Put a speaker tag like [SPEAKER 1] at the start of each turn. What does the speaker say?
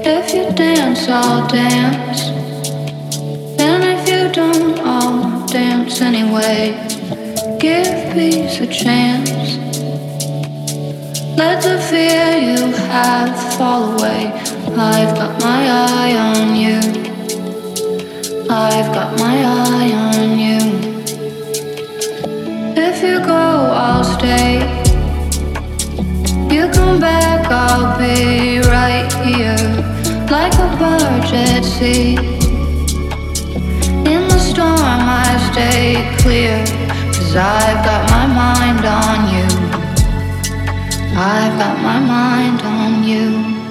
[SPEAKER 1] If you dance, I'll dance. And if you don't, I'll dance anyway. Give peace a chance. Let the fear you have fall away. I've got my eye on you. I've got my eye on you. If you go, I'll stay. You come back, I'll be right here. Like a barge at sea. In the storm I stay clear. 'Cause I've got my mind on you. I've got my mind on you.